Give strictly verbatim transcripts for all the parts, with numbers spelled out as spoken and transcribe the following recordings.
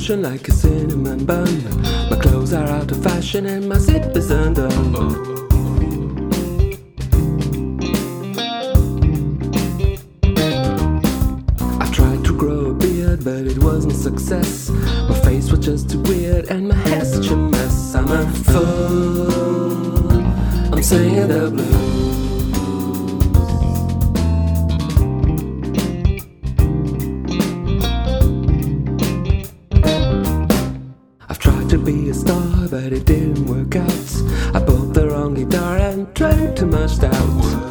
motion like a cinnamon bun. My clothes are out of fashion and my zip is undone. But it wasn't a success. My face was just too weird and my hair's such a mess. I'm a fool, I'm singing the blues. I've tried to be a star but it didn't work out. I bought the wrong guitar and drank too much stout.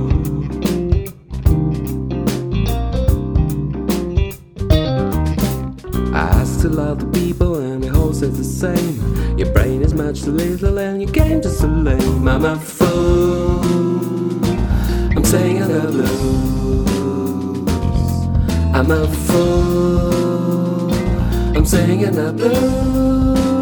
I asked a lot of people and they all said the same. Your brain is much too little and your game just so lame. I'm a fool, I'm singing the blues. I'm a fool, I'm singing the blues.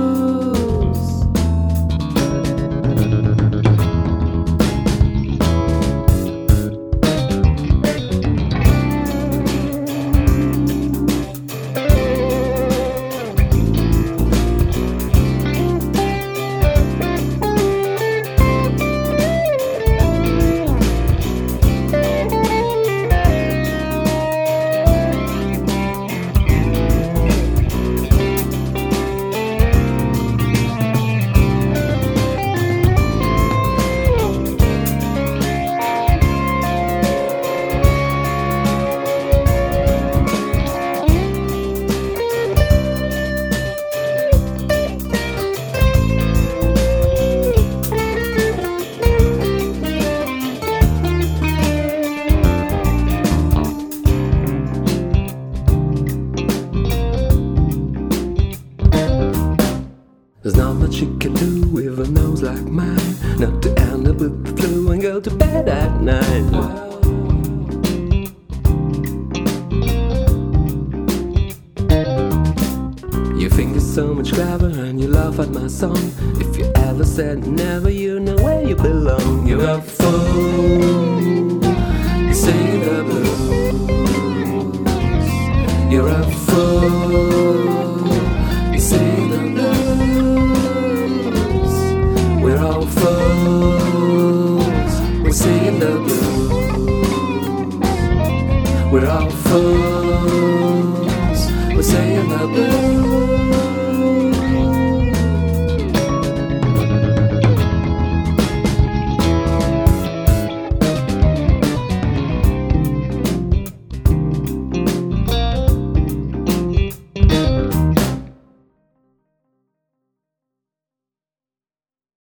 There's not much you can do with a nose like mine, not to end up with the flu and go to bed at night. You think you're so much clever and you laugh at my song. If you ever said never, you know where you belong. You're a fool, you're singing the blues. You're a fool, you're singing the blues. We're all fools, we're singing the blues. We're all fools, we're singing the blues.